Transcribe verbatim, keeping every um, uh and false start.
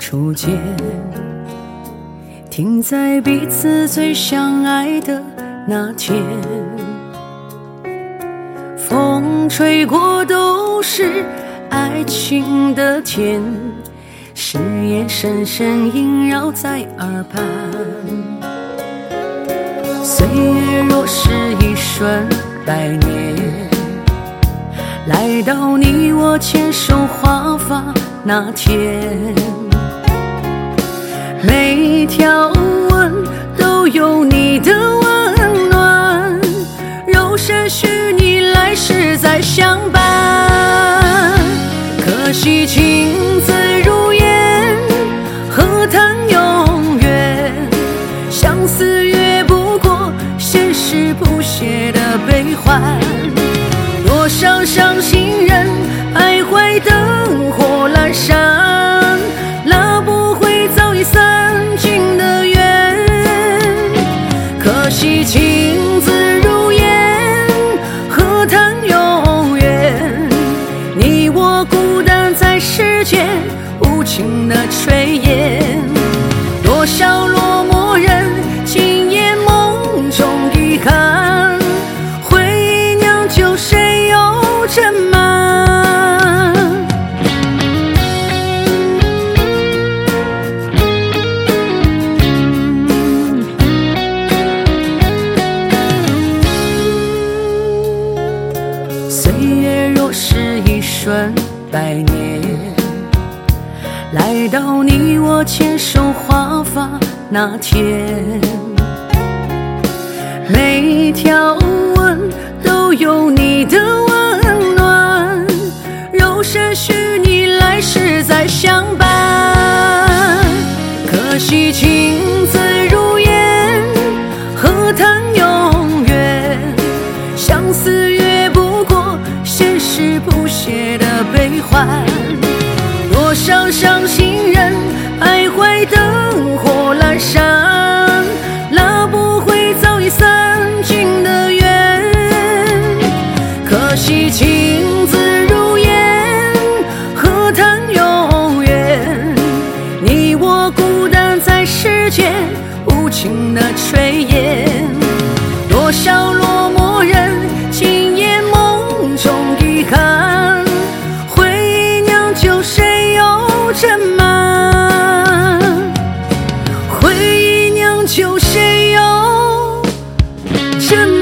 初见，停在彼此最相爱的那天。风吹过都是爱情的甜，誓言深深萦绕在耳畔。岁月若是一瞬百年，来到你我牵手华发那天，每条吻都有你的温暖，肉身许你来世再相伴。可惜情字如烟，何谈永远？相思越不过现实不懈的悲欢。多少伤心人徘徊灯火阑珊，拉不回早已散尽的缘。可惜情字如烟，何谈永远？你我孤单在世间无情的炊烟。多少落寞人今夜梦中遗憾，回忆酿酒谁又斟满？岁月若是一瞬百年，来到你我牵手华发那天，每条吻都有你的温暖，肉身许你来世再相伴。可惜情字如烟，何谈永远？相思越不过现实不懈的悲欢。多少伤心人徘徊灯火阑珊，拉不回早已散尽的缘。可惜情字如烟，何谈永远？你我孤单在世间无情的炊烟。多少落寞人今夜梦中遗憾，回忆酿酒谁又斟满？回忆酿酒谁又斟满？